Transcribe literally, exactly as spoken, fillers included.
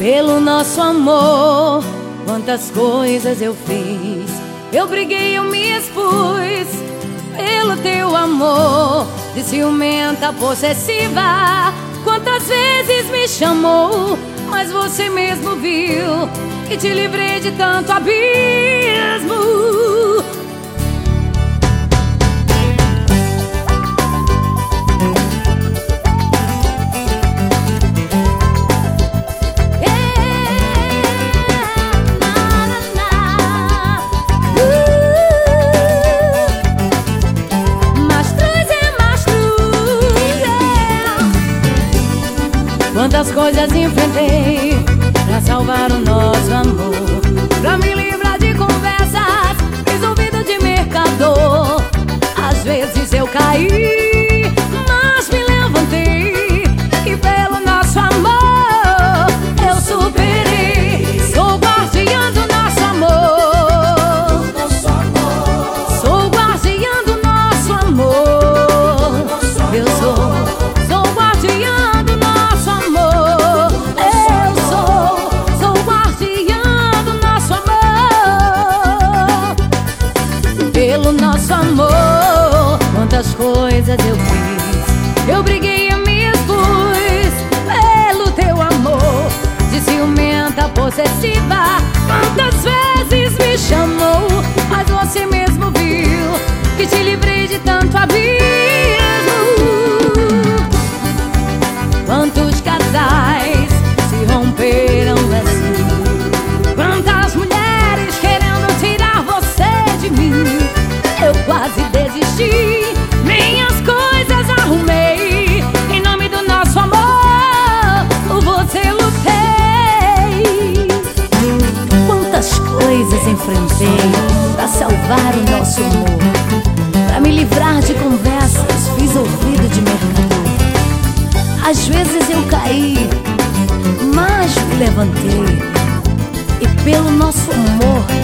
Pelo nosso amor, quantas coisas eu fiz. Eu briguei, eu me expus. Pelo teu amor, de ciumenta possessiva. Quantas vezes me chamou, mas você mesmo viu que te livrei de tanto abismo. Quantas coisas enfrentei pra salvar o nosso amor, pra me livrar de conversas, fiz ouvido de mercador. Às vezes eu caí, mas me levantei, e pelo nosso amor eu superei. Sou guardiã do nosso amor, sou guardiã do nosso amor. Eu sou, sou guardiã. Pelo nosso amor, quantas coisas eu fiz. Eu briguei e me expus. Pelo teu amor, de ciumenta possessiva. Quantas vezes me chamou, mas você mesmo viu que te livrei de tanto abismo. Quantos casais se romperam assim, quantas mulheres querendo tirar você de mim. Eu quase desisti, minhas coisas arrumei. Em nome do nosso amor, por você lutei. Quantas coisas enfrentei pra salvar o nosso amor, pra me livrar de conversas, fiz ouvido de mercador. Às vezes eu caí, mas me levantei, e pelo nosso amor